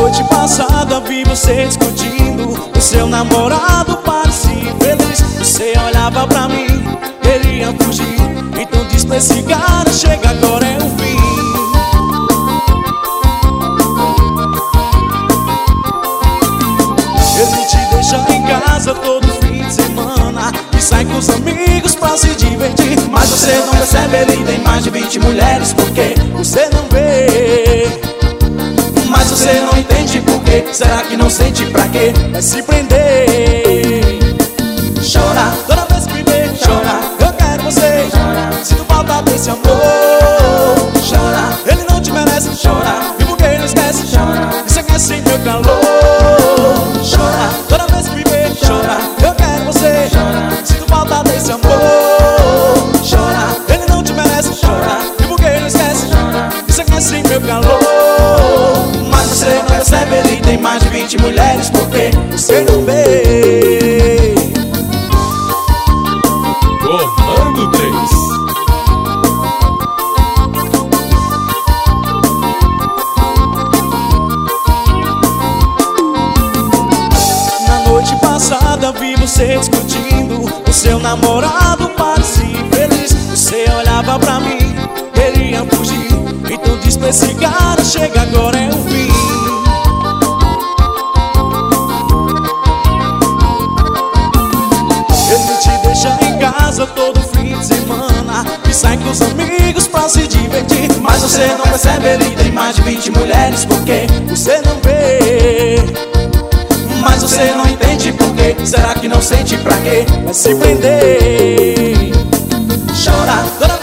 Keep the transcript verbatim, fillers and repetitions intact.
noite passada vi você discutindo com seu namorado, parecia feliz. Você olhava pra mim, queria fugir, então diz pra esse cara, chega agora é o fim. Ele te deixa em casa todo fim de semana e sai com os amigos pra se divertir. Mas você não percebe, ele tem mais de vinte mulheres, porque você não vê. Mas você não entende por quê? Será que não sente pra quê? Vai se prender. Chora, toda vez que me vê, chora. Eu quero você, chora. Sinto falta desse amor. Chora, ele não te merece, chora. E por que não esquece, chora. Isso aqui é sem meu calor. Chora, toda vez que me vê, chora. Eu quero você, chora. Sinto falta desse amor. Chora, ele não te merece, chora. E por que não esquece, chora. Isso aqui é sem meu calor. Mas você não percebe, ele tem mais de vinte mulheres, porque você não vê. Comando três. Na noite passada vi você discutindo com seu namorado, parecia feliz. Você olhava pra mim, queria fugir, então diz pra esse cara, chega agora é o fim. Ele te deixa em casa todo fim de semana e sai com os amigos pra se divertir. Mas você não percebe, ele tem mais de vinte mulheres, porque você não vê. Mas você não entende por quê? Será que não sente pra quê? Vai se prender. Chora,